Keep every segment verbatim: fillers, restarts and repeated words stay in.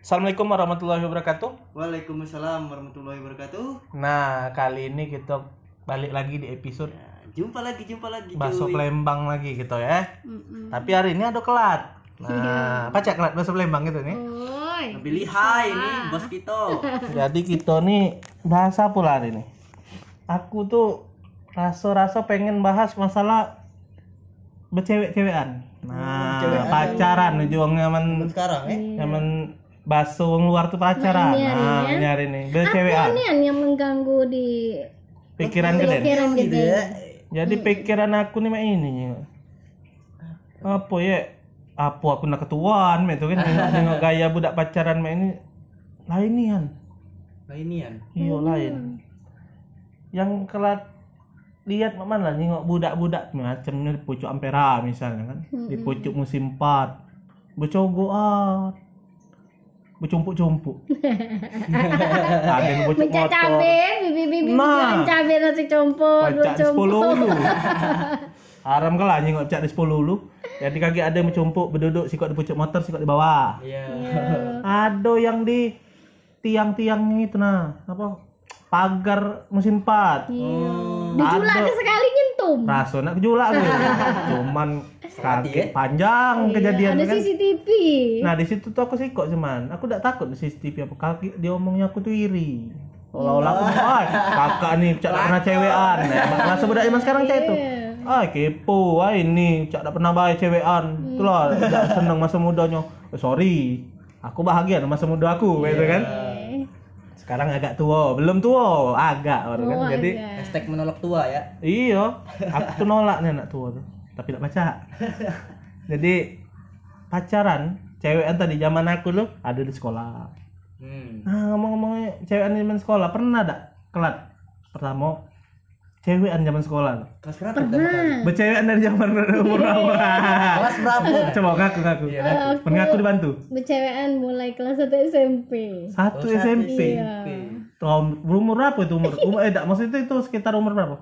Assalamualaikum warahmatullahi wabarakatuh. Waalaikumsalam warahmatullahi wabarakatuh. Nah, kali ini kita balik lagi di episode Ya, jumpa lagi, jumpa lagi. bakso cuy. Palembang lagi gitu ya. Mm-mm. Tapi hari ini ada kelat. Nah, apa cak kelat bakso Palembang gitu nih. Oi. Lebih lihai ini bos kita. Jadi kita nih bahasa pula hari ini. Aku tuh rasa-rasa pengen bahas masalah bercewek-cewekan. Nah, Cewekan. pacaran nih juang nyaman Sekarang eh. nyaman bakso wong luar tuh pacaran. Nah, ini hari Nah, ini ya. ini hari ini Apa bercewekan. ini yang mengganggu di Pikiran kalian. pikiran Gitu gitu? ya. Jadi pikiran aku nih mak ini nih. Apa ya? Apa aku nak ketuaan mak itu kan nengok, nengok gaya budak pacaran mak ini lainian. Lainian. Iya lain. Yang kelat lihat mak mana nengok budak-budak macamnya di pucuk ampera misalnya kan. Di pucuk musim empat. Bercogoan. Bercumpuk-cumpuk. Ada yang bocok Mencak motor. cabe, bibi-bibi Nah. bibi cabe nasi compo, dua Pacak di sepuluh compo. lu. Haram kalah nyengok cak di sepuluh lu. Jadi kaki ada yang mencumpuk berduduk sikot di pucuk motor, sikot di bawah. Iya. Ada yang di tiang-tiang itu nah, apa? Pagar musim empat. Iya. Dijulak Ada. ke sekali nyentum. Raso nak kejulak lu. Cuman Hati, kaki ya? panjang kejadian Ada kan. C C T V. Nah di situ tuh aku sikok cuman, aku tidak takut di C C T V apa kaki dia omongnya aku tuh iri. Seolah-olah aku, ah kakak nih cak tak pernah cewean. Nah, masa budak zaman sekarang cak itu. Ah kepo, ah ini cak tak pernah baik cewean. Itulah tidak senang masa mudanya. Oh, sorry, aku bahagia dengan masa muda aku, gitu kan. Eh, Sekarang agak tua, belum tua, agak baru kan. oh, Jadi agak. Hashtag menolak tua ya. iya, aku tuh nolak nih anak tua tuh, tapi tak baca. Jadi pacaran, cewekan tadi zaman aku loh ada di sekolah. Hmm. Nah ngomong-ngomong cewekan zaman sekolah pernah tak kelat? Pertama cewekan zaman sekolah. Kelas berapa pertama kali? Pernah. Bercewekan dari zaman umur berapa? Kelas berapa? Coba ngaku ngaku. Iya, Men ngaku dibantu. Bercewekan mulai kelas satu S M P. Satu Oh, S M P. Iya. Tahun umur berapa itu umur? Umur eh tak maksudnya itu sekitar umur berapa?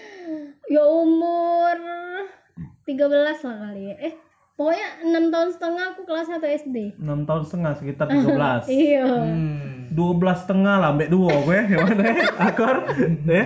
Ya umur tiga belas lah kali ya. Eh, pokoknya enam tahun setengah aku kelas satu S D. enam tahun setengah sekitar tiga belas. Iya. Hmm. dua belas setengah lah ambek dua gue gimana ya akor ya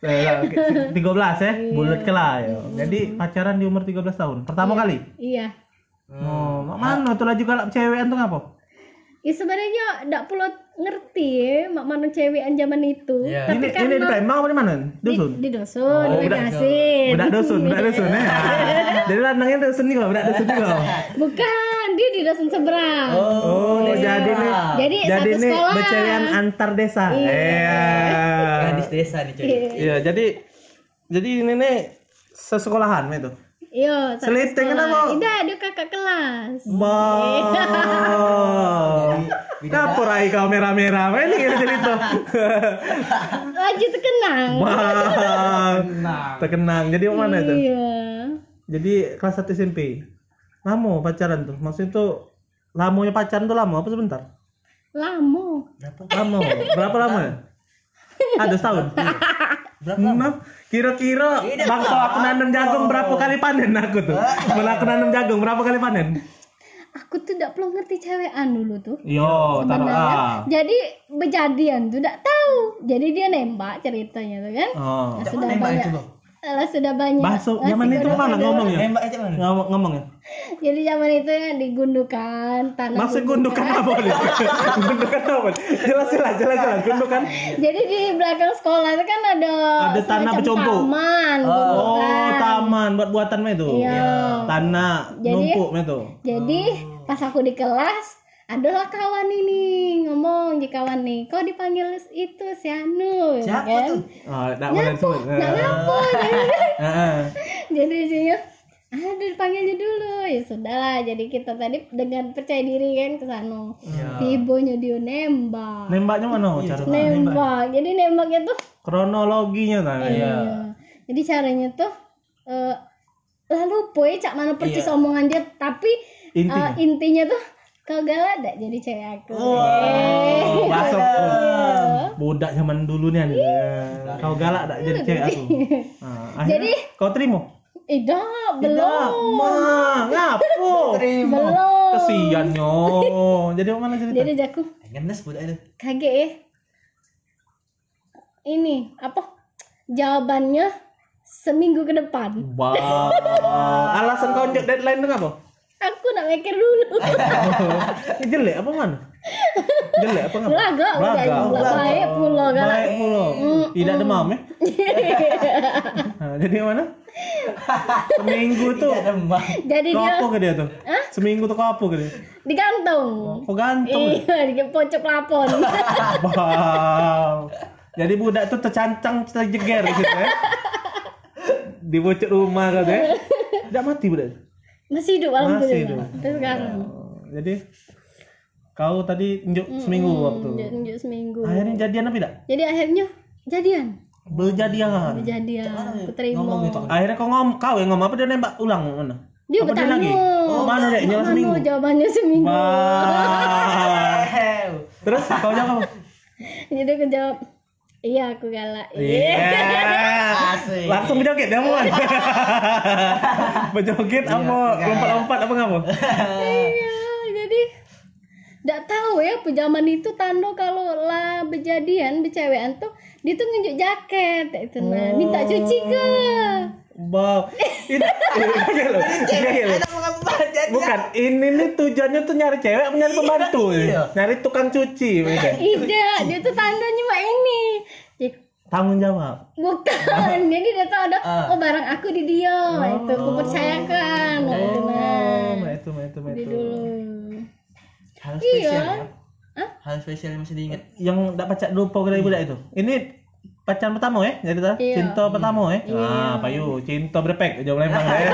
tiga belas ya bulat kelah ya. Jadi pacaran di umur tiga belas tahun pertama kali. Iya. Oh mak mana tuh laju galak cewekan tuh ngapa? Ya sebenarnya ndak perlu ngerti ya mak mana cewekan zaman itu. Iya. Tapi Ini karena ini di Palembang apa di mana? di, Dusun. di dusun, Oh, di budak- Yasin. Budak dusun, budak dusun ya. Jadi lanangnya dusun juga, budak dusun juga. Bukan, dia di dusun seberang. Oh, jadi nih. Jadi, Jadi satu nih sekolah. bercewekan antar desa. Iya. Gadis desa nih cuy. Iya, jadi jadi ini nih sesekolahan itu. Iya, satu Seliting sekolah. kenapa? Tidak, dia kakak kelas. Bang. Kenapa rai kau merah-merah? Apa ini kita cerita? Lagi terkenang. Bang. Nah. Terkenang. Jadi mana itu? Iya. Jadi kelas satu S M P. Lama pacaran tuh. Maksudnya tuh lamanya pacaran tuh lama apa sebentar? Lama. Lama. Berapa lama? Ada setahun. Berapa Nah, kira-kira bangsa aku nanam jagung berapa kali panen aku tuh? Malah aku nanam jagung berapa kali panen? Aku tuh tidak perlu ngerti cewekan dulu tuh. Yo, taruh Sebenarnya. ah. Jadi berjadian tuh tidak tahu. Jadi dia nembak ceritanya tuh kan. Oh. Nah, sudah banyak. Lah sudah banyak. Bakso Lah, zaman itu sudah mana banyak. ngomongnya? Nembak aja mana? Ngomong ngomongnya. Jadi zaman itu ya digundukan tanah. Maksud gundukan apa nih? Gundukan apa? Jelas jelas jelas jelas gundukan. Jadi di belakang sekolah itu kan ada Ada tanah semacam bercompok. Taman. Oh, gundukan. taman buat buatan mah itu. Iya. Tanah Jadi- numpuk mah itu. Jadi pas aku di kelas adalah kawan ini ngomong di kawan nih, kok dipanggil itu si Anu, ya Siapa kan? tuh? Oh, enggak boleh disebut. Nggak ngapo, jadi, Heeh. jadi isinya, ada dipanggilnya dulu, ya sudahlah. Jadi kita tadi dengan percaya diri kan ke sana. Tibonya dia nembak, Nembaknya mana cara? nembak. Jadi nembaknya tuh, Kronologinya nah. iya. Jadi caranya tuh, eh, lalu poe cak mana percis omongan dia, tapi Intinya? eh, intinya tuh kau galak dak jadi cewek aku. Oh, masuk. Iya. Budak zaman dulu nih. Kau galak tak jadi cewek aku. Nah, akhirnya Jadi- kau terima? Tidak, belum. Mah, ngapo? Belum. kasihan nyo. Jadi mana cerita? Jadi aku Ngenes budak itu. kaget ya. Ini apa? Jawabannya seminggu ke depan. Wow. Alasan kau unjuk deadline itu apa? Aku nak mikir dulu. Ini jelek apa man? Jelek apa ngapa? Belaga, Belaga. udah baik pula kan. Baik pula. Tidak demam ya? Nah, jadi mana? Seminggu tuh. Tidak demam. Jadi Kau dia apa ke dia tuh? Seminggu tuh kau apa ke dia? digantung. Kau gantung. Iya, di pojok plafon. Wow. Jadi budak tuh tercancang terjeger gitu ya. Di bocor rumah kan ya. Tidak mati budak. Masih hidup alhamdulillah. Masih hidup. Sampai sekarang. Oh, jadi kau tadi nunjuk seminggu waktu. Nunjuk, nunjuk seminggu. Akhirnya jadian apa tidak? Jadi akhirnya jadian. Berjadian. Berjadian. Aku terima. Ngomong itu. Akhirnya kau ngom, kau yang ngomong apa dia nembak ulang mana? Dia Apa bertanya. lagi? Oh, mana dek? Nyala Mana seminggu. jawabannya seminggu. Wah. Terus kau jawab apa? Jadi aku jawab, iya aku galak. Iya. Asik. Langsung berjoget dia mau. Berjoget apa? Lompat-lompat apa ngapa? Iya, jadi nggak tahu ya pejaman itu tanda kalau lah berjadian bercewekan tuh dia tuh nunjuk jaket itu nah minta cuci ke. Wow. Ini ini loh. Ini loh. Bukan, ini nih tujuannya tuh nyari cewek apa nyari pembantu? Nyari tukang cuci mereka. Tidak, dia tuh tandanya mak ini. Jadi, Tanggung jawab. bukan, jadi dia tuh ada oh barang aku di dia, itu aku percayakan. Itu nah. Oh, itu itu Jadi itu. dulu. Hal Iya. spesial ya. Hah? Hal spesial yang masih diingat. Yang enggak pacak lupa dari budak itu. Ini pacaran pertama ya? Jadi tak? Iya. Cinta pertama ya? Ah, payu, cinta berpek jauh lembang ya.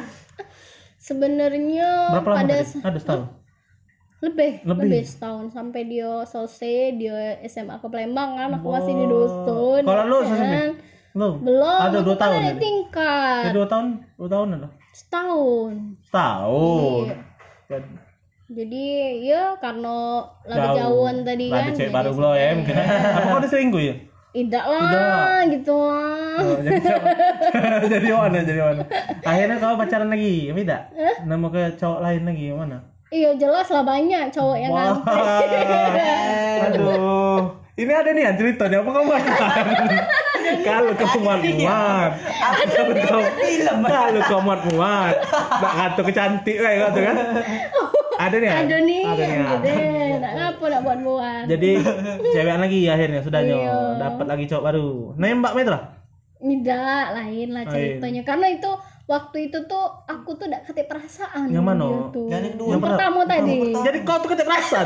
Sebenarnya Berapa lama pada tadi? Ada setahun. lebih, Lebih? lebih setahun sampai dia selesai dia S M A ke Palembang kan aku masih di dusun. Kalau lu ya selesai? kan? Belum. Belum. Ada aku dua kan tahun. ada jadi. tingkat. Ya, dua tahun, dua tahun ada. Setahun. Setahun. Iya. Jadi, Jadi ya karena lagi jauh. jauhan tadi Lah, kan. ada cewek jadi baru belum ya mungkin. Apa kau udah selingkuh ya? Tidak lah Tidak. gitu lah. Oh, jadi jadi mana jadi mana? Akhirnya kau pacaran lagi, apa tidak? Nemu ke cowok lain lagi mana? Iya jelas lah banyak cowok yang Wah. nganter. Aduh. Ini ada nih ceritanya apa kamu Kalau kamu muat-muat. Kalau kamu kalau kamu muat-muat. Enggak ngatur kecantik kayak gitu kan? Ada nih. Ada nih. Ada nih. Ada. Nak ngapa nak buat-buat. Jadi cewekan lagi akhirnya sudahnya Iya. dapat lagi cowok baru. Nembak Metra? Tidak, lain lah ceritanya. Karena itu waktu itu tuh aku tuh gak kate perasaan. Yang mana? dia tuh. Yang kedua. Yang pertama tadi. Jadi kau tuh ketik perasaan.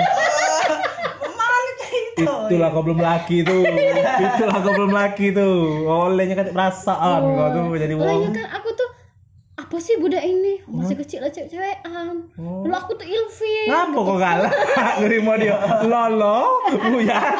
Itulah kau belum laki tuh. Itulah kau belum laki tuh. Olehnya ketik perasaan kau tuh jadi Lah wong. ya kan aku tuh apa sih budak ini masih kecil lah cewek-cewekan. Dulu aku tuh ilfil. Ngapa kok galak? Nerima dia. Lolo, buyar.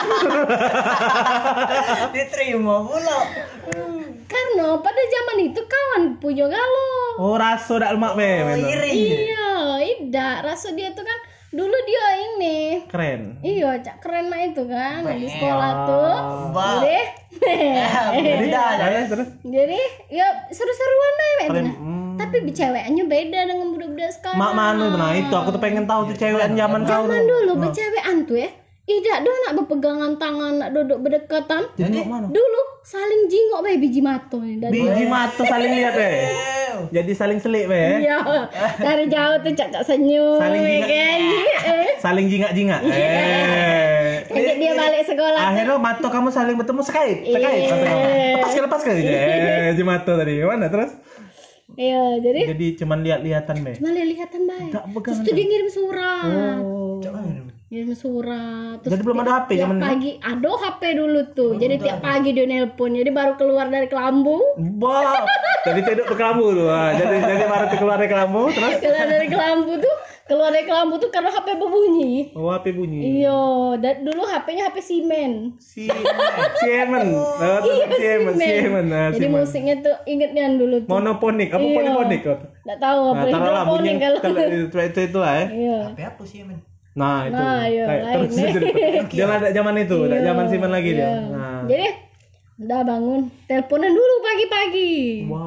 Diterima pula. Karena pada zaman itu kawan punya galau. Oh, raso dak lemak be. Oh, bener. iri. Iya, tidak. Rasa dia tuh kan dulu dia ini. Keren. Iya, cak keren mah itu kan di sekolah tuh. Wah. Jadi, Jadi ya, terus jadi ya seru-seruan deh Mek, keren. itu. Hmm. Tapi bicewekannya beda dengan budak-budak sekarang. Mak manu itu nah itu aku tuh pengen tahu tuh cewekan zaman kau Zaman tuh. dulu bicewekan tuh ya. Tidak do nak berpegangan tangan, nak duduk berdekatan. Jadi mana? Dulu saling jingok be biji mata nih dari Biji mata saling lihat be. Jadi saling selik be. Iya, dari jauh tuh cak-cak senyum, Saling ya jingak. kan? Eh, Saling jingak-jingak. Eh. Ajak dia balik sekolah. tuh. Akhirnya mata kamu saling bertemu sekait, terkait. Iya. Mata kamu. Lepas ke lepas ke. Eh, biji mata tadi. Mana terus? Iya, jadi Jadi cuman lihat-lihatan be. cuma lihat-lihatan baik. Tak pegangan Terus tuh dia ngirim surat. Oh. Ngirim surat. Terus Jadi belum ada H P tiap zaman dulu? pagi ada H P dulu tuh. Jadi tiap pagi dia nelpon. Jadi baru keluar dari kelambu. Wow. Jadi tidur ke kelambu tuh. Ah, Jadi jadi baru keluar dari kelambu terus Keluar dari kelambu tuh, keluar dari kelambu tuh karena H P berbunyi. oh, H P bunyi. Iya, dan dulu H P-nya H P Siemens. Si Siemen. Oh, Iya, Siemen, Siemen. Nah, Jadi Siemen. musiknya tuh ingetnya dulu tuh. Monoponik, apa Iya. poliponik kok? Nggak tahu apa Nah, taruhlah bunyi hidroponik kalau. kalau itu itu itu lah ya. Iya. Tapi apa sih men? Nah, itu. Nah, iya, Kayak lain terus nih. jadi dia nggak ada zaman itu, ada Iya, zaman Siemen lagi dia. iya. Nah. Jadi udah bangun, teleponan dulu pagi-pagi. Wow,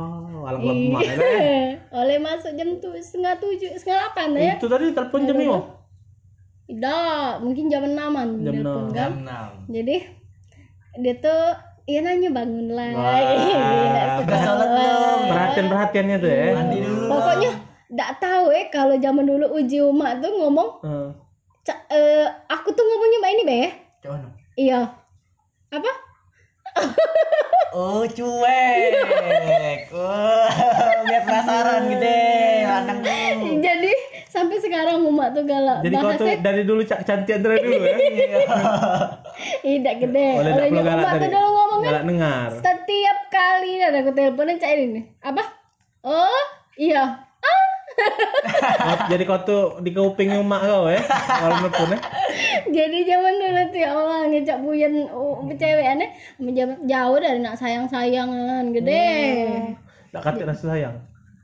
alang lemah ya. Oleh masuk jam tu setengah tujuh, setengah delapan ya. Itu tadi telepon jam lima. Tidak, mungkin jam enaman Jam telepon enam. kan. Jam enam. Jadi dia tuh ya nanya bangun lah. Wah, udah sholat belum? Perhatian-perhatiannya tuh ya. Mandi dulu. Pokoknya nggak tahu ya kalau zaman dulu uji umat tuh ngomong, Heeh. "Ca- eh, aku tuh ngomongnya mbak ini be. Cak mana? Iya. Apa? Oh cuek. Oh, biar penasaran gede. Lanang dulu. Jadi sampai sekarang umat tuh galak. Jadi kau tuh bahasnya dari dulu cak cantian dari dulu ya. tidak gede. Oleh tak perlu galak umat tuh tadi. dulu ngomong kan Galak dengar. setiap kali ada aku teleponin cak ini. Apa? Oh iya. Oh, jadi kau tuh di kuping emak kau ya. Kalau nelfon ya. Jadi zaman dulu tuh ya Allah ngecak buyan uh, cewekannya jauh dari nak sayang-sayangan gede. Tak kata rasa sayang.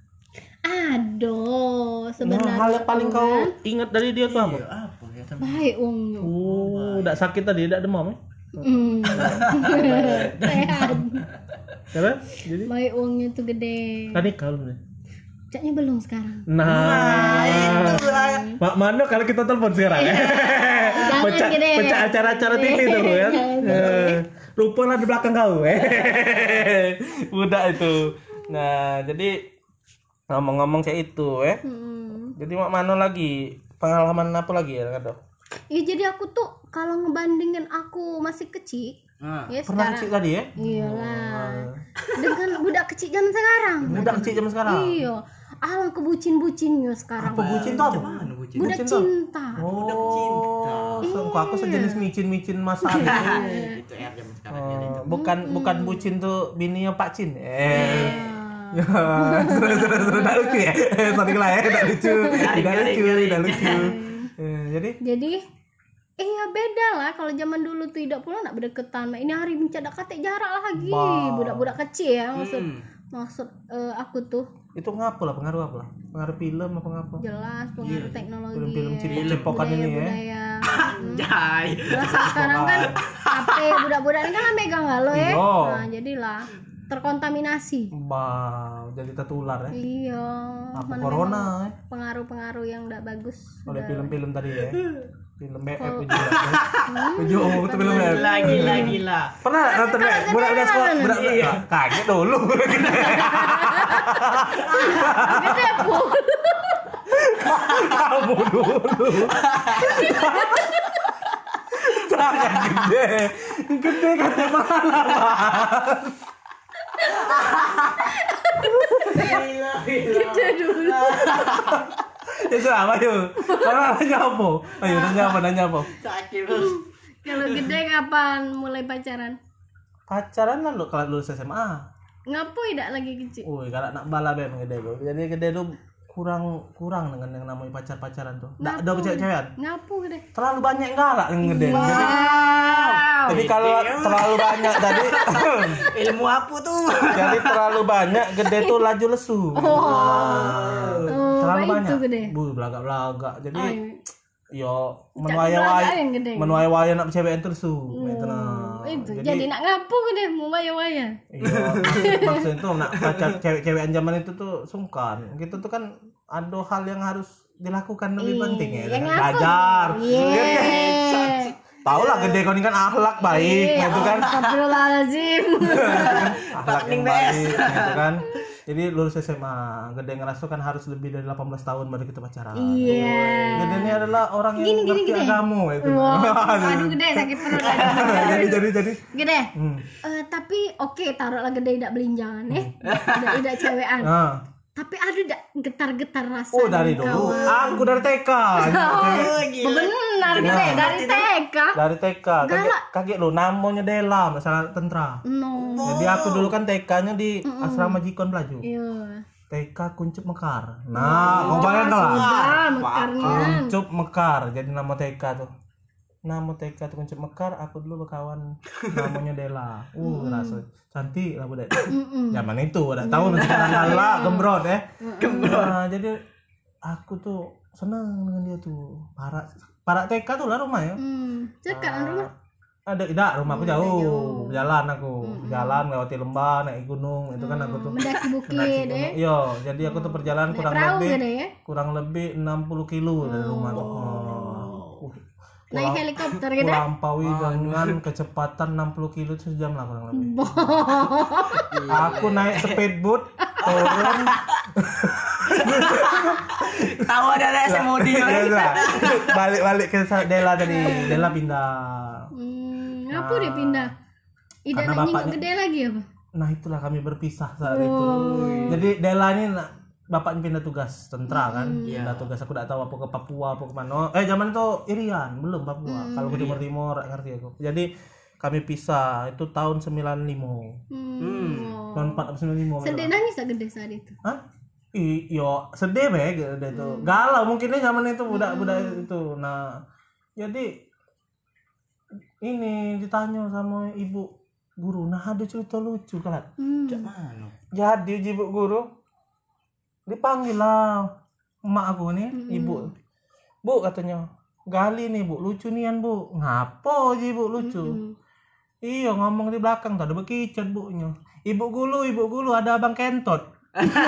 Aduh, Nah, sebenarnya hal yang paling tuh kau kan, ingat dari dia tuh apa? Iya, apa ya sampai baik um. Oh, tak sakit tadi, tak demam ya? Hmm. Sehat. Karena jadi Baik uangnya tuh gede. kan nikah belum ya? Caknya belum sekarang. Nah, itu lah. Mak Mano kalau kita telepon sekarang ya. Jangan Pecah, gede. pecah acara-acara T V tuh ya. Jangan Eh, rupa lah di belakang kau eh. Budak itu. Nah, jadi ngomong-ngomong kayak itu eh. Hmm. Jadi Mak Mano lagi pengalaman apa lagi ya kado? Iya jadi aku tuh kalau ngebandingin aku masih kecil, Nah, ya Pernah sekarang. kecil tadi ya? Iyalah. Dengan budak kecil zaman sekarang. Budak kecil zaman sekarang. Iya. Alang kebucin-bucinnya sekarang. Apa bucin tuh apa? mana bucin? Budak bucin tuh? cinta. Budak cinta. Oh, sangka aku sejenis micin-micin masa itu. Itu R zaman sekarang ya itu. Oh, bukan bukan bucin tuh bininya Pak Cin. Eh. Ya. Ya, sudah sudah sudah tak lucu ya. Eh, sorry lah ya, tak lucu. Tidak lucu, tidak lucu. Eh, Jadi Jadi iya beda lah kalau zaman dulu tuh tidak pula nak berdeketan. Ini hari mencadak katek jarak lagi. Bah. Budak-budak kecil ya maksud Hmm. maksud eh, aku tuh itu ngapa lah, pengaruh apa lah? Pengaruh film apa ngapa? jelas pengaruh teknologi. Film-film ya. cipok-cipokan ini ya. Budaya. Jai. Terus sekarang kan H P budak-budak ini kan megang gak lo ya. Iya. Nah, jadilah terkontaminasi. Bah, jadi tertular ya. Iya. Apa mana corona memang ya? pengaruh-pengaruh yang tidak bagus. Oleh Udah. film-film tadi ya. Film B F juga. Tujuh oh, itu film B F. Lagi lagi lah. Pernah nonton B F? Budak-budak sekolah, budak-budak. Iya. Kaget dulu. Gede Bu. Kamu dulu. Jangan gede. Gede kata mana, Gila, gila. Gede dulu. Ya sama yuk. Orang nanya apa? Ayo nanya apa? Nanya apa? Sakit bos. Kalau gede kapan mulai pacaran? Pacaran lah lu kalau lulus S M A. Ngapain tidak lagi kecil? Woi, kalau nak bala ben gede tuh. Jadi gede tuh kurang kurang dengan yang namanya pacar-pacaran tuh. Nggak ada cewek-cewekan. Ngapu gede? Terlalu banyak galak yang gede. Jadi, Wow. jadi kalau terlalu banyak tadi Ilmu apa tuh? jadi terlalu banyak gede tuh laju lesu. Oh, terlalu apa banyak. itu gede? Bu, belagak-belagak. Jadi Oh, yo belagak menuai-wai yang gede. menuai-wai nak cewek terus tuh. Gitu nah. Oh, itu jadi, nak ngapu gede mau waya-waya. Iya, maksud- maksudnya tuh nak pacar cewek-cewekan zaman itu tuh sungkan. Gitu tuh kan ada hal yang harus dilakukan lebih Iya, penting ya. yang Belajar. Iya. Tahu lah gede kau ini kan akhlak baik gitu kan. Astagfirullahaladzim. Akhlak yang baik gitu kan. Jadi lulus S M A, gede ngerasa kan harus lebih dari delapan belas tahun baru kita pacaran. Iya. Gede ini adalah orang yang Gini, gini, ngerti gini. agama itu. Wah, aduh gede sakit perut lagi. jadi jadi jadi. Gede. Hmm. Eh, tapi oke taruhlah gede tidak belinjangan ya. Tidak tidak cewekan. Nah. Tapi ada tidak getar-getar rasa. Oh dari dengan dulu. kawan? Aku dari T K. Oh, gila. Benar gede Nah. dari T K. Dari T K. Kaget, kaget lu namanya Dela, masalah tentara. No. Jadi aku dulu kan T K-nya di asrama Jikon Pelaju. Iya. T K Kuncup Mekar. Nah, kau bayang lah. Sudah mekarnya. Kuncup Mekar. Jadi nama T K tuh. Nama T K tuh Kuncup Mekar. Aku dulu berkawan namanya Dela. Uh, rasa cantik lah budak. Zaman itu udah tahu nanti sekarang lah gembrot ya. Gembrot. Nah, jadi aku tuh seneng dengan dia tuh. Para para T K tuh lah rumah ya. Hmm. Dekat Ah, rumah. Ada tidak, rumahku Oh, jauh. jauh. Jalan aku, jalan lewati lembah, naik gunung, itu kan aku tuh. Mendaki bukit Mendaki deh. gunung. Iya, jadi aku tuh perjalanan Naik kurang perahu lebih gede ya. kurang lebih enam puluh kilo dari rumah tuh. Oh. Naik helikopter gede. Melampaui dengan kecepatan enam puluh kilo itu sejam lah kurang lebih. Aku naik speedboat, turun. Tahu ada S M O D Ya, lagi. udah. Balik-balik ke Dela tadi. Dela pindah. Hmm, apa dia pindah? Ida Karena nak nyinggung bapaknya- gede lagi apa? Nah itulah kami berpisah saat itu. Jadi Dela ini nak- bapaknya pindah tugas tentara kan. Pindah tugas aku tidak tahu apa ke Papua apa ke mana. Eh zaman itu Irian belum Papua. Kalau ke Timur Timur nggak ngerti aku. Jadi kami pisah itu tahun sembilan puluh lima. Hmm. Tahun empat puluh sembilan puluh lima. Sedih nangis tak gede saat itu. Hah? I, yo sedih be gitu itu. Galau mungkinnya zaman itu budak-budak itu. Nah, jadi ini ditanya sama ibu guru, nah ada cerita lucu kan. Hmm. Mana? Jadi ibu guru dipanggil lah emak aku nih, ibu. Bu katanya, gali nih bu, lucu nian bu. Ngapo aja ibu lucu? Iya ngomong di belakang tadi bekicot bunya. Ibu gulu, ibu gulu ada abang kentot.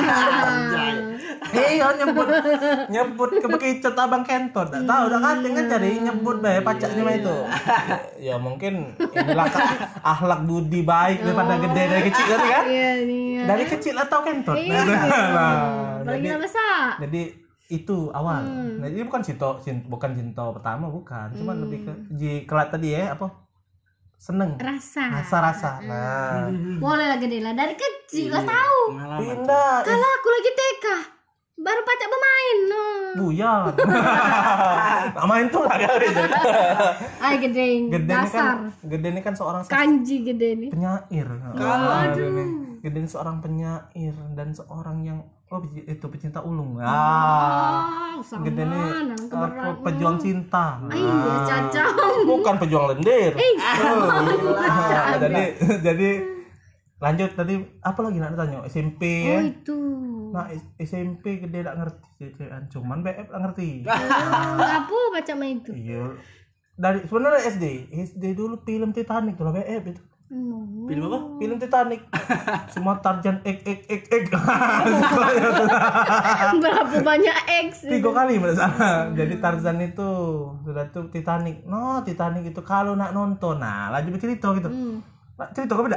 Iya nyebut nyebut ke bekicot abang kentot. Tak tahu dah kan dengan cari nyebut bae pacaknya mah itu. Ya mungkin inilah kan akhlak budi baik daripada gede dari kecil tadi kan. Iya nih. Dari kecil atau kentot. Iya. Nah, Paling jadi besar. jadi itu awal. Nah, ini bukan cinta, cinta bukan cinta pertama bukan, cuma lebih ke ji kelat tadi ya apa? Seneng. Rasa. Rasa-rasa. Nah, Boleh lah gede lah dari kecil lah tahu. Pengalaman. pindah Kalau aku lagi T K baru pacak bermain. Nah. buyar. Nak main tuh lah kali itu. Ay gede ini. Gede ini kan, Dasar. Gede ini kan seorang Kanji gede nih. penyair. Aduh. Gede ini seorang penyair dan seorang yang oh itu pecinta ulung. Ah. Ah, sama Gede ini nang apa, keberat. pejuang cinta. Iya, caca. Bukan pejuang lendir. Eh, Ah, jadi jadi lanjut tadi apa lagi nak tanya S M P ya. Oh itu. Nah S M P gede tak ngerti cecean cuman B F tak ngerti. Apa baca main itu? Iya. Dari sebenarnya S D, S D dulu film Titanic tuh lah B F itu. No. Film apa? Film Titanic. Semua Tarzan ek ek ek ek. Berapa banyak X? Tiga kali pada sana. Jadi Tarzan itu sudah tuh Titanic. No, Titanic itu kalau nak nonton, nah laju bercerita gitu. Hmm. Nak cerita kau beda.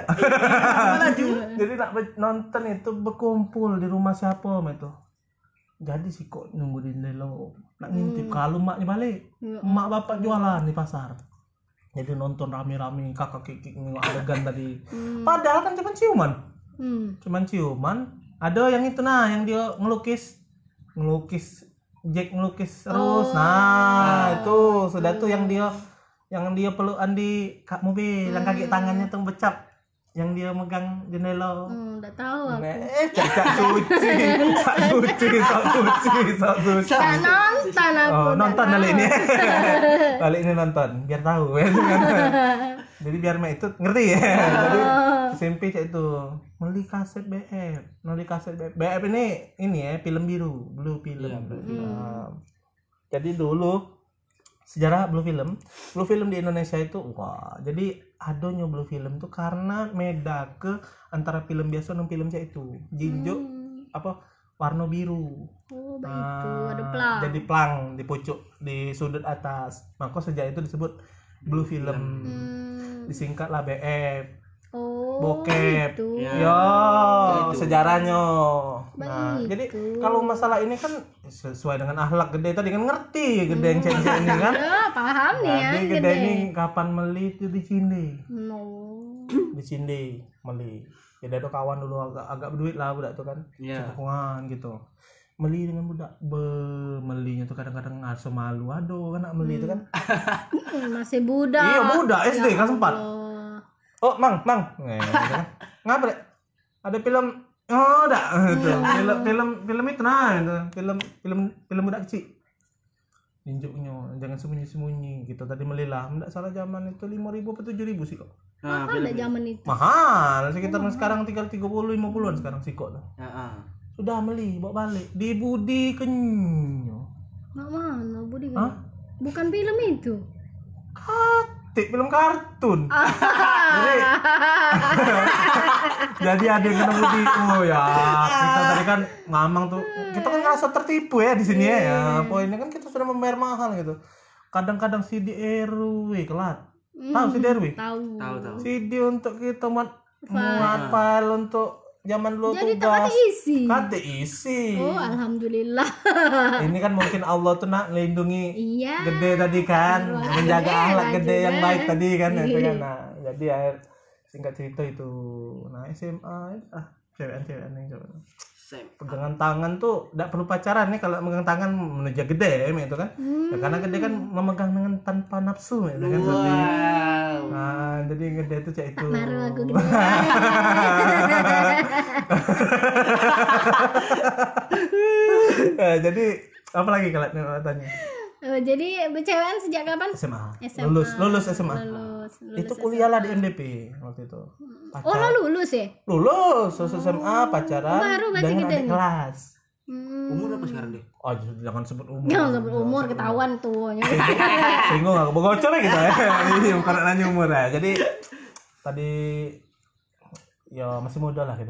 Jadi nak be- nonton itu berkumpul di rumah siapa mah itu. Jadi si kok nunggu di Nelo. Nak ngintip kalau maknya balik. Ya. Mak bapak jualan di pasar. Jadi nonton rame-rame kakak kikik nengok adegan tadi. Padahal kan cuma ciuman. Hmm. Cuman ciuman. Ada yang itu nah yang dia ngelukis ngelukis Jack ngelukis terus. Nah, itu sudah tuh yang dia yang dia pelukan di kak mobil, yang kaki tangannya tuh becap, yang dia megang jendela. Hmm, enggak tahu aku. Eh, cak suci, cak suci, cak suci, cak suci. Enggak nonton aku. Oh, nggak nonton tahu. kali ini. Kali ini nonton, biar tahu ya. Jadi biar mak itu ngerti ya. Jadi S M P cak itu beli kaset B F, beli kaset B F. B F ini ini ya film biru, blue film. Blue film. Jadi dulu sejarah blue film, blue film di Indonesia itu wah. Jadi adanya blue film tuh karena meda ke antara film biasa dan film cak itu. Jinjo apa warna biru. Oh, baik Ah, itu ada pelang. Jadi pelang di pucuk di sudut atas. Maka sejak itu disebut blue film. Hmm. Disingkatlah B F. Oh, Bokep. itu. Ya. Yo, Itu. sejarahnya. Nah, Baik jadi itu. kalau masalah ini kan sesuai dengan akhlak gede tadi kan ngerti gede yang cek ini kan. Ya, paham nih ya, Jadi gede. gede ini kapan meli itu di Cinde. No. Di Cinde meli. Jadi ada kawan dulu agak agak berduit lah budak tuh kan. Iya. Cekungan gitu. Meli dengan budak be melinya tuh kadang-kadang ngaso malu aduh kan nak meli itu kan. Hmm, masih budak. Iya budak S D kan sempat. Oh. Oh, Mang, Mang. Eh, gitu kan. Ngapa, Dek? Ada film oh, enggak gitu. Film film film itu nah, itu. Film film film budak kecil. Ninjuknya jangan sembunyi-sembunyi gitu. Tadi melilah, enggak salah zaman itu lima ribu atau tujuh ribu sih kok. Nah, Mahal dah zaman itu. Mahal, sekitar sekarang tiga puluh lima puluhan sekarang sih kok. Heeh. Sudah meli, bawa balik. Di Budi Kenyo. Mak mana Budi? Hah? Bukan film itu. batik film kartun. Jadi jadi ada yang kena budi. Oh ya, kita tadi kan ngamang tuh. Kita kan ngerasa tertipu ya di sini ya. Ya, poinnya kan kita sudah membayar mahal gitu. Kadang-kadang C D R W kelat. Tahu C D R W? Tahu. Tahu tahu. C D untuk kita muat muat file untuk zaman dulu Jadi tak tugas. kata isi. Kata isi. Oh, alhamdulillah. Ini kan mungkin Allah tuh nak melindungi Iya. gede tadi kan, Wah, menjaga gede akhlak lah gede juga. yang baik tadi kan itu Iya. kan. Nah, jadi akhir singkat cerita itu. Nah, S M A ah cewek-cewek nih coba. Sam. Pegangan tangan tuh tidak perlu pacaran nih kalau memegang tangan menuju gede itu kan. Hmm. Ya, karena gede kan memegang dengan tanpa nafsu itu kan. Jadi, Wow. nah, jadi gede itu cak itu. Baru aku gede. Eh, jadi apa lagi kalau tanya? Oh, jadi bercewekan sejak kapan? S M A. S M A. Lulus, lulus S M A. Lulus, lulus Itu S M A. kuliah lah di M D P waktu itu. Oh, lo lulus ya? Lulus lulus S M A pacaran Baru berarti dengan gede adik nih. kelas. Hmm. Umur apa sekarang deh? Oh, jangan sebut umur. Jangan sebut umur ketahuan tuanya. Singgung aku bocor ya gitu ya. Ini bukan nanya umur ya. Jadi tadi ya masih muda lah gitu.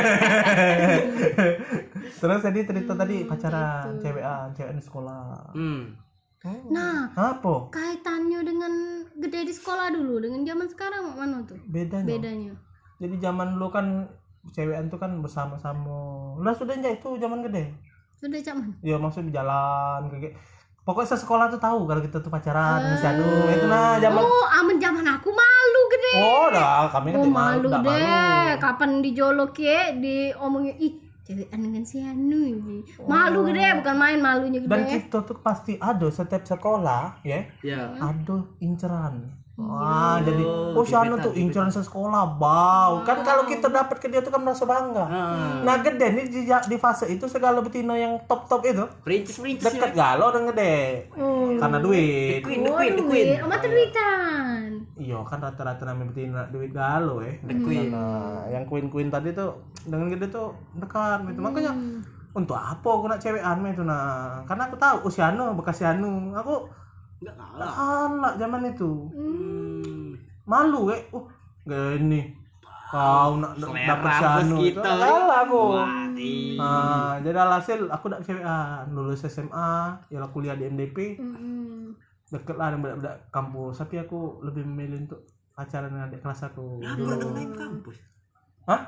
Terus tadi cerita tadi pacaran, cewekan, cewekan di sekolah. Hmm. Nah, Apa? kaitannya dengan gede di sekolah dulu dengan zaman sekarang mana tuh? Bedanya. Bedanya. Jadi zaman dulu kan cewekan tuh kan bersama-sama. Lah sudah aja itu zaman gede. Sudah cak man. Ya maksudnya jalan kayak pokoknya sekolah tuh tahu kalau kita tuh pacaran dengan si Anu. Itu nah zaman. Oh, aman zaman aku malu gede. Oh, dah kami kan Oh, tidak malu tidak deh. malu. Kapan dijolok ya, diomongin ih cewekan dengan si Anu ini. Malu gede, bukan main malunya gede. Dan kita tuh pasti ada setiap sekolah, ya. Ya. Ada inceran. Wah, jadi Oh, oh si Anu gebetan, tuh inceran sekolah, bau. Kan kalau kita dapat ke dia tuh kan merasa bangga. Ah. Nah, gede nih di, di fase itu segala betina yang top-top itu Perintis perintis. dekat galau dengan gede. Oh. Karena duit. Queen, the Oh, queen, the queen. duit. Sama duitan. Iya kan rata-rata namanya betina duit galau ya. The queen. Nah, yang queen-queen tadi tuh dengan gede tuh dekat gitu. Makanya untuk apa aku nak cewekan itu nah? Karena aku tahu usia anu bekas anu. Aku Enggak kalah. kalah zaman itu. Hmm. Malu eh. Uh, gini. Kau nak Selera dapat si bos anu. kita. Kalah aku. Wadi. Nah, jadi alhasil aku nak cewekan, lulus S M A, ya kuliah di M D P. Mm-mm. Deket lah dengan budak-budak kampus, tapi aku lebih memilih untuk pacaran dengan adik kelas aku. Kenapa Dulu. udah naik kampus? Hah?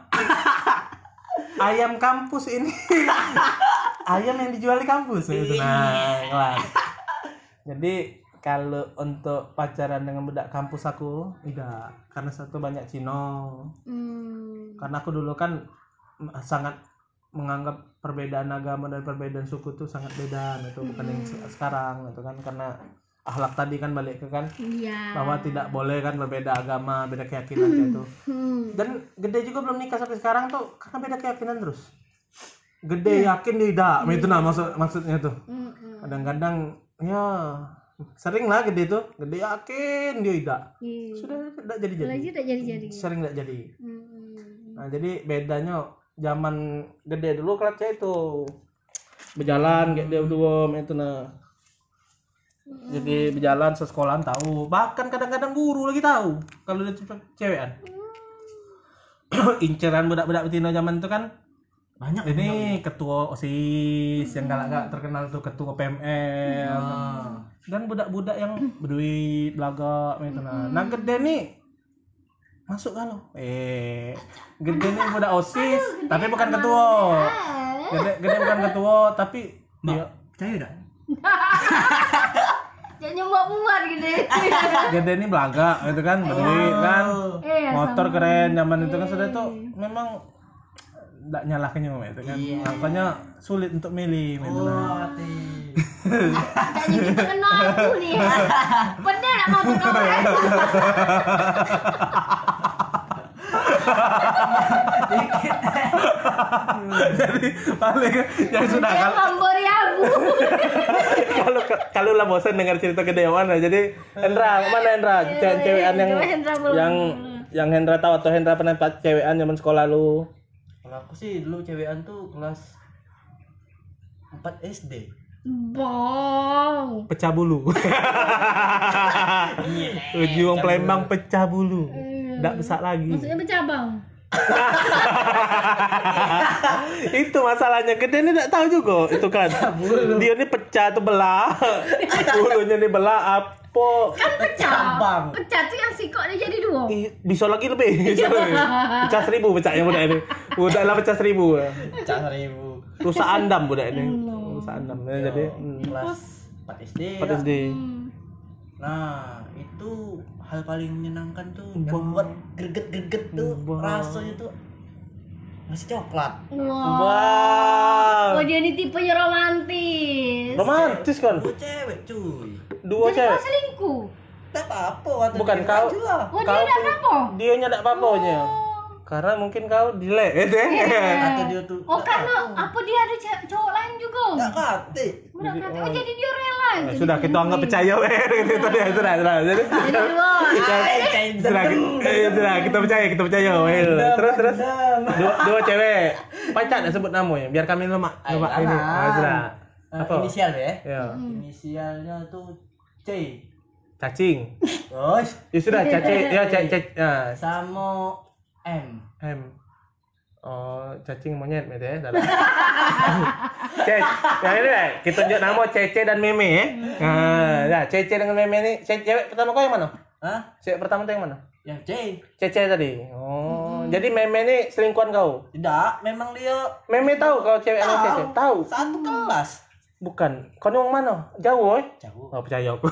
Ayam kampus ini. Ayam yang dijual di kampus itu nah, kelas. Jadi kalau untuk pacaran dengan budak kampus aku tidak, karena satu banyak Cino. Hmm. Karena aku dulu kan sangat menganggap perbedaan agama dan perbedaan suku itu sangat beda itu bukan yang se- sekarang itu kan karena akhlak tadi kan balik ke kan Iya. bahwa tidak boleh kan berbeda agama, beda keyakinan kayak itu. Hmm. Dan gede juga belum nikah sampai sekarang tuh karena beda keyakinan terus. Gede yakin tidak, itu nah maksud maksudnya tuh. Mm-mm. Kadang-kadang ya sering lah gede tuh, gede yakin dia tidak. Iya. Sudah tidak jadi-jadi. Lagi tak jadi-jadi. Sering tidak jadi. Mm-mm. Nah, jadi bedanya zaman gede dulu kelasnya itu berjalan kayak dia dua itu nah. Jadi berjalan sesekolahan tahu, bahkan kadang-kadang guru lagi tahu kalau dia ce- cewekan. Inceran budak-budak betina zaman itu kan banyak ini ketua OSIS yang galak-galak terkenal tuh ketua P M L. Dan budak-budak yang berduit, belaga gitu nah. Nah, gede nih masuk kalau eh gede nih budak OSIS tapi bukan ketua. Gede gede bukan ketua tapi dia Percaya enggak? Jangan buat-buat gede. gede nih belaga gitu kan berduit kan Iya, motor sama. keren zaman itu kan sudah tuh memang enggak nyalahkannya itu kan Iya. makanya sulit untuk milih gitu nah. Jadi kita kenal aku nih. Bener nak mau kawan. Jadi paling yang sudah Dia kalau memberi aku. kalau kalau lah bosan dengar cerita kedewan nah, jadi Hendra mana Hendra Ce- cewekan yang Coba Hendra belum. yang yang Hendra tahu atau Hendra pernah pacaran cewekan zaman sekolah lu Kalau aku sih dulu cewekan tuh kelas empat S D. Bong. Pecah bulu. Uji wong Palembang pecah bulu. Ndak besar lagi. Maksudnya bercabang. Itu masalahnya, gede ini nggak tahu juga itu kan. Dia ini pecah atau belah. Bulunya ini belah apa? Kan pecah. Cabang. Pecah tuh yang sikok dia jadi dua. Ih, bisa lagi lebih. Bisa lebih. Pecah seribu pecahnya budak ini. Budak lah pecah seribu. Pecah seribu. Rusak andam budak ini. Rusak andam. Yo, Jadi hmm. kelas empat S D. empat S D. Hmm. Nah, itu hal paling menyenangkan tuh Bang. yang buat greget-greget tuh Bang. rasanya tuh ngasih coklat. Wow. Wow. Oh dia ini tipenya romantis. Romantis kan? Dua cewek cuy. Dua Jadi kau cewek. selingkuh. Tak apa-apa waktu Bukan dia kau. juga. Oh dia Kau ada pun- apa? Dia nyadak apa-apanya. Karena mungkin kau delay. Eh, deh. Atau dia tuh Oh tak karena apa. apa dia ada ce- cowok lain juga? Tak kate. Udah kata, oh jadi dia rela. Eh, jadi sudah kita selingkuh. anggap percaya weh. Itu dia sudah sudah. Jadi Jadi dua. Ay, cain sudah, eh, sudah kita percaya kita percaya weh. Terus terus dua, dua cewek. Pacar dah sebut namanya biar kami lemak lemak ini. Ah, sudah. Apa? Inisial ya? Ya. Inisialnya tuh C. Cacing. Terus Ya sudah cacing. Ya cacing. Ya. sama M. M. Oh, cacing monyet gitu ya. Dalam. Cec. Yang ini deh, kita tunjuk nama Cece dan Meme ya. Nah, dah Cece dengan Meme ini, ce- cewek pertama kau yang mana? Hah? Cewek pertama tuh yang mana? Yang C. Cece tadi. Oh, jadi Meme ini selingkuhan kau. Tidak, memang dia Meme tahu kalau cewek sama Cece? Tahu. satu kelas. Bukan. Kau ni orang mana? Jauh, eh? Jauh. Oh, percaya aku.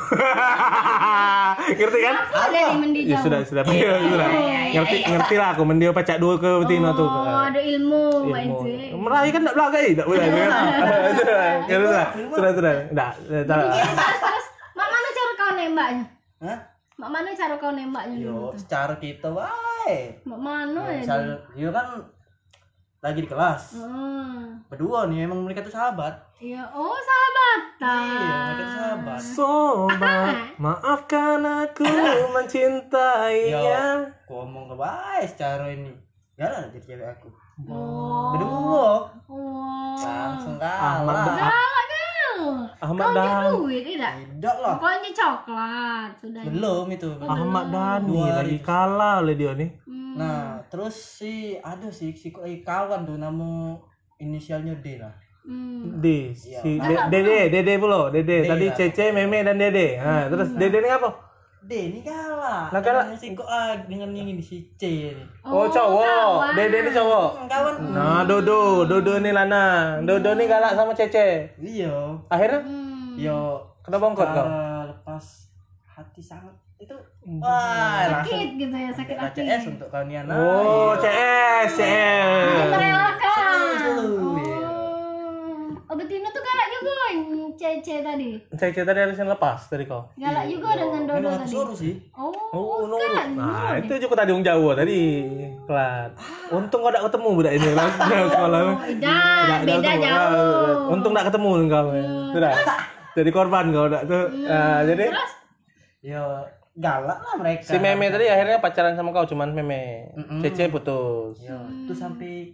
Ngerti kan? Apa jadi mendi Ya jauh? sudah, sudah. Ya, sudah. Ngerti, ngerti lah aku mendio pacak dua ke betina tuh. Oh ada ilmu Pak Ilmu. Ije. Meraih kan tak belagai, tak boleh. Sudah, sudah, sudah, sudah, sudah, dah, dah, dah. Terus terus, mak mana cara kau nembaknya? Hah? Mak mana cara kau nembaknya dulu Yo, tuh? secara kita wae. Mak mana ya? Misal dia kan lagi di kelas. Hmm. Berdua nih emang mereka tuh sahabat. Iya, oh sahabatan. Iya, mereka tuh sahabat. Sobat, maafkan aku mencintainya. Yo, gua ngomong ke bae secara ini. Ya lah jadi cewek aku. Oh. Berdua. Oh. Langsung Ahmad kalah. dah. Galak kau. Ahmad Kau nyet Dan duit tidak? Tidak lah. Kau nyet coklat sudah. Belum itu. belum. Ahmad Dhani Dua lagi hari. kalah oleh dia nih. Hmm. Nah, terus si ada sih si eh, kawan tuh nama inisialnya D lah. Hmm. D, Iya. si De- Dede, Dede pula, Dede. D Tadi lah. Cece, Meme dan Dede. Nah, terus Dede ni apa? D ini kalah. Lah, kalah. Si kok ah, dengan ini si C ini. Oh, cowok. kawan. Dede ni cowok. Kawan. Nah, Dodo, Dodo ni lanang. Dodo ni galak sama Cece. Iya. Akhirnya Hmm. Yo. kena bongkot kau. secara lepas hati sangat itu. Wah, langsung Sakit gitu ya, sakit K hati. C S untuk kalian. Oh, C S, C S. Merelakan. Seru, ya. Oh, betina tuh galak juga Cece tadi. Cece tadi harusnya lepas dari kau. Galak juga dengan Dodo Memang aku tadi. suruh sih. Oh, Oh, no. galak Nah, juga itu juga tadi Ung Jawa tadi. Kelat. Untung kau tak ketemu budak ini langsung sekolah. Oh, dah, beda jauh. Untung tak ketemu kau. Sudah. Jadi korban kau tak tuh. Ah, jadi Terus? Yo, galak lah mereka. si Meme tadi akhirnya pacaran sama kau cuman Meme. Mm-mm. Cece putus. Yo, itu sampai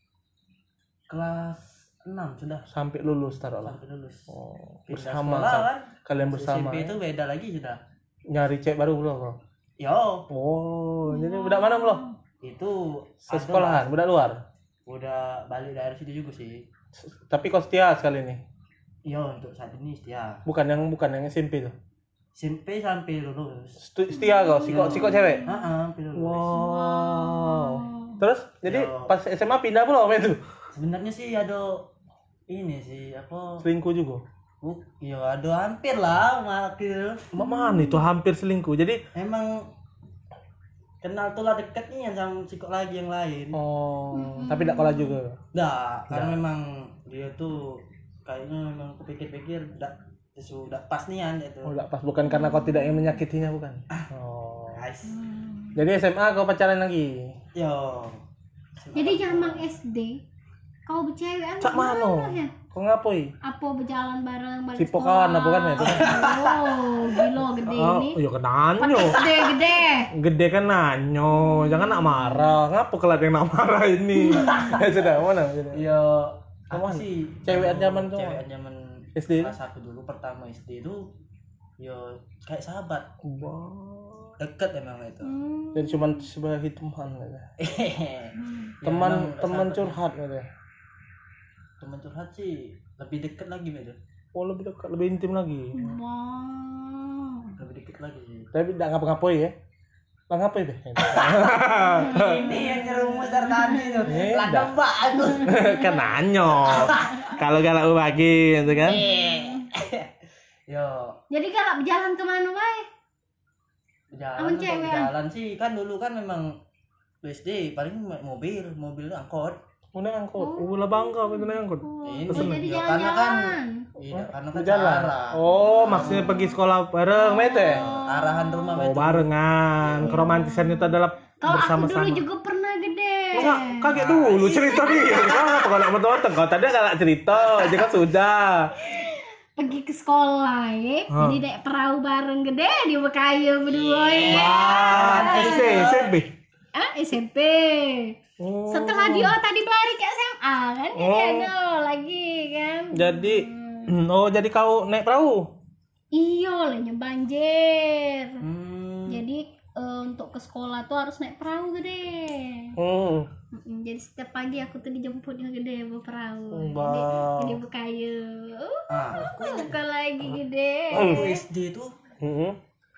kelas enam sudah Sampai lulus taruh lah. sampai lulus. Oh, Pindah bersama sekolah kan? kan. Kalian bersama. S M P ya? itu beda lagi sudah. Nyari cek baru belum kau? Yo, Oh, jadi budak mana belum? itu Sesekolahan, budak luar. ada- udah balik dari situ juga sih. Tapi kau setia sekali nih. Yo, untuk saat ini setia. Bukan yang bukan yang S M P tuh. S M P sampai lulus. Stu- Setia kau, si kok si kok cewek. Heeh, sampai lulus. Wow. Terus jadi Yo. pas S M A pindah belum apa itu? Sebenarnya sih ada ini sih apa? Selingkuh juga. Buk, yo ada hampir lah makil. Mak mana itu hampir selingkuh. Jadi Emang kenal tuh lah deket nih yang sama si kok lagi yang lain. oh, tapi tidak kalah juga. Nggak, karena Nggak. memang dia tuh kayaknya memang kupikir-pikir udah sudah pas nian gitu. Oh, tidak pas bukan karena kau tidak ingin menyakitinya bukan. Oh. Guys. Jadi S M A kau pacaran lagi. Yo. Jadi zaman S D kau bercewekan Cak mano? ya? Kau ngapoi? Apa berjalan bareng balik Cipokan apa kan itu? Oh, gila gede Oh, ini. iya kan nanyo. Gede gede. Gede kan nanyo. Jangan nak marah. Ngapa kelat yang nak marah ini? Ya sudah, mana? Sudah. Yo. Kamu Apa sih? cewekan zaman tuh? Cewekan zaman S D. Kelas satu dulu pertama S D itu yo kayak sahabat. Wah. Deket emang itu. Hmm. Jadi cuma sebagai teman gitu. Ya, Teman emang teman sahabat. curhat gitu. Teman curhat sih lebih deket lagi beda. Oh, lebih dekat, lebih intim lagi. Wow. Lebih deket lagi sih. Tapi tidak ngapa-ngapain ya. Lah ngapain deh? Ini yang nyerumus dari tadi tuh. Eh, Lah dah. bagus. Kan nanyo. Kalau galak bagi gitu kan. Yo, Jadi kalau berjalan kemana wae? berjalan Aman untuk cewek. berjalan sih kan dulu kan memang S D paling mobil, mobil angkot. Udah angkot. Oh, lah bangga betul angkot. Ini Oh, jadi ya, karena kan jalan-jalan. iya, karena kan Jalan. arah. Oh, maksudnya pergi sekolah bareng, mete. Arahan rumah Oh, itu. barengan. Keromantisan itu adalah Kalau aku bersama-sama. dulu juga pernah gede. Enggak, kaget dulu cerita nih. Kenapa kalau nak menonton? Kau tadi kalau cerita, aja kan sudah. Pergi ke sekolah ya. Hah. Jadi naik perahu bareng gede di Bekayu berdua ya. Wah, S D, S M P. Ah, S M P. Oh. Setelah dia tadi balik ke S M A kan jadi Oh. ada lagi kan. Jadi, oh jadi kau naik perahu? Iya lah banjir. Hmm. Jadi eh, untuk ke sekolah tuh harus naik perahu gede. Hmm. Mm-mm, jadi setiap pagi aku tuh dijemput yang gede bawa perahu. Jadi Wow. gede Bekayu. Ah, Uh, suka lagi gede. waktu S D tuh Hmm.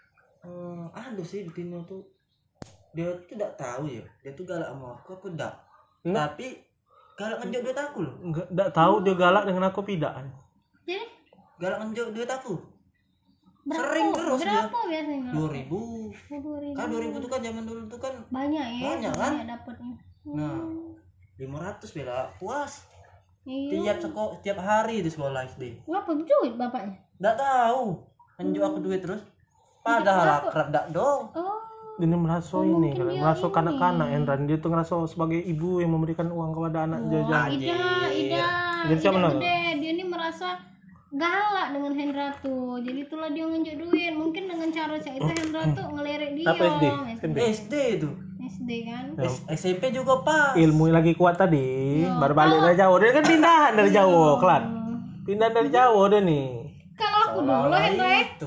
eh, aduh sih di Tino tuh dia tuh tidak tahu ya, dia tuh galak sama aku, aku tidak. Enggak. Tapi galak ngejok duit aku loh, Enggak, enggak tahu dia galak dengan aku tidak. Jadi galak ngejok duit aku. berapa? Sering terus dia. Berapa biasanya? Dua ribu. Oh, dua ribu. Kan dua ribu tuh kan zaman dulu tuh kan Banyak ya. Banyak, kan? dapatnya. Nah. lima ratus bela puas. Iya. Tiap sekolah, tiap hari di sekolah S D. Berapa duit bapaknya? Nggak tahu. Ngejok aku duit terus. Padahal akrab dak dong. Oh. Ini merasa Oh, ini, mungkin kalau dia merasa ini. kanak-kanak Endran, dia tuh ngerasa sebagai ibu yang memberikan uang kepada anak Wah, jajan. Ida, Ida, Jadi Ida siapa nama? gede. Dia ini merasa galak dengan Hendra tuh. Jadi itulah dia ngunjuk duit. Mungkin dengan cara cak itu Hendra tuh ngelirik dia. Apa S D? S D, S D itu. S D kan. S- SMP juga pas. Ilmu lagi kuat tadi, Yo, baru balik dari Jawa. Dia kan pindahan dari Jawa, Klan. Pindah dari Jawa dia nih. Kalau aku dulu Seolah-olah Hendra, itu.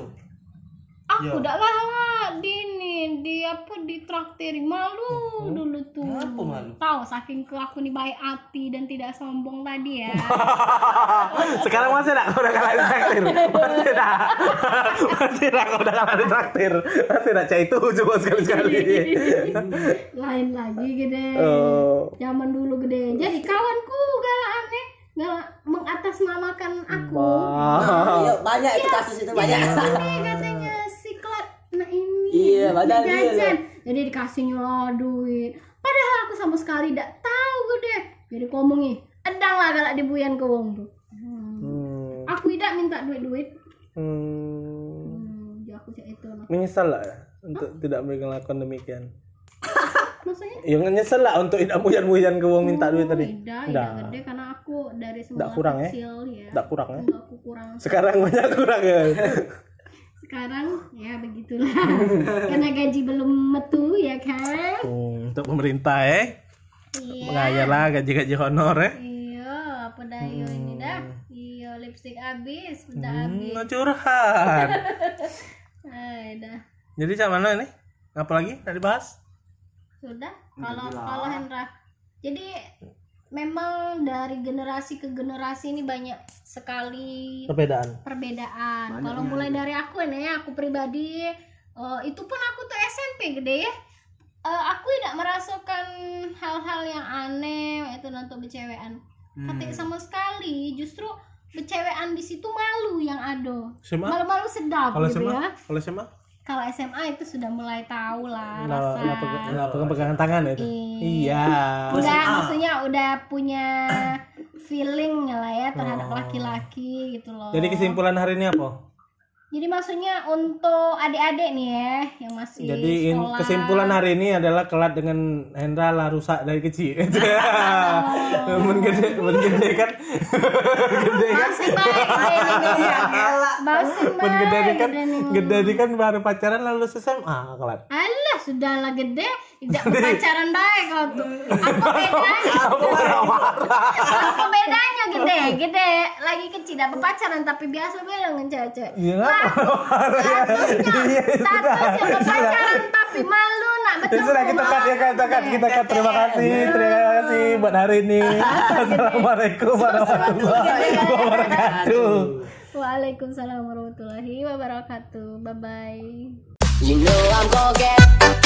aku Yo. udah galak di ini, di apa di traktir malu dulu tuh. Kenapa malu? Tahu saking ke aku nih baik hati dan tidak sombong tadi ya. Sekarang masih enggak kau udah kalah di traktir? Masih enggak. Masih enggak kau udah kalah di traktir? Masih enggak cah itu coba sekali-sekali. Lain lagi gede. Oh. Zaman dulu gede. Jadi kawanku galak aneh, galak mengatasnamakan aku. Wah. Iya, banyak itu kasus itu banyak. Ini katanya si Klat, nah ini Iya, banyak dia dia, jajan. Jadi dikasihnya duit. Padahal aku sama sekali tidak tahu gede. Jadi ngomongin, edang lah galak dibuyan ke wong tuh. Hmm. Hmm. Aku tidak minta duit-duit. Hmm. Hmm, jadi aku cak itu. Nah. Menyesal lah ya untuk tidak melakukan demikian. Maksudnya? Ya nyesel lah untuk tidak mujan-mujan ke wong minta duit tadi. Tidak, Nggak. tidak gede karena aku dari semula Nggak kurang, ya? kecil ya. Tidak kurang ya. Enggak aku kurang. Sekarang banyak kurang ya. Sekarang ya begitulah. Karena gaji belum metu ya kan. Hmm, untuk pemerintah eh. Iya. Mengajar lah gaji-gaji honor eh. Iya, apa dayo ini dah. Iya, lipstick habis, udah Hmm, habis. curhat. Ay, dah. Jadi cak mana nih? Apa lagi? Tadi bahas? Sudah. Kalau kalau Hendra. Jadi memang dari generasi ke generasi ini banyak sekali Perbedaan. perbedaan. Kalau mulai dari aku ini ya, aku pribadi eh, itu pun aku tuh S M P gede ya. Eh, aku tidak merasakan hal-hal yang aneh itu untuk bercewekan. Kata sama sekali, justru bercewekan di situ malu yang ada. S M A? Malu-malu sedap Kalau gitu S M A? ya. Kalau S M A? Kalau S M A itu sudah mulai tahu lah Lah, rasa. lah, pega- lah, pegang-pegangan tangan itu. Iya. Iya. Enggak, maksudnya udah punya feeling lah ya terhadap laki-laki gitu loh. Jadi kesimpulan hari ini apa? Jadi maksudnya untuk adik-adik nih ya yang masih Jadi in- sekolah. kesimpulan hari ini adalah Kelat dengan Hendra lah rusak dari kecil. Men gede, men gede kan. Gede kan. Masih baik gede nih. Masih Men gede baik ini kan gede nih. gede ini kan baru pacaran lalu S M A Kelat. Alah, sudahlah gede. tidak berpacaran baik kau tuh. Apa bedanya? Apa bedanya gede, gede lagi kecil tidak berpacaran tapi biasa beda dengan cewek-cewek. Iya Statusnya, statusnya berpacaran tapi malu nak bertemu. Sudah kita cut ya kita cut kita cut terima kasih terima kasih buat hari ini. Assalamualaikum warahmatullahi wabarakatuh. Waalaikumsalam warahmatullahi wabarakatuh. Bye bye. You know I'm gonna get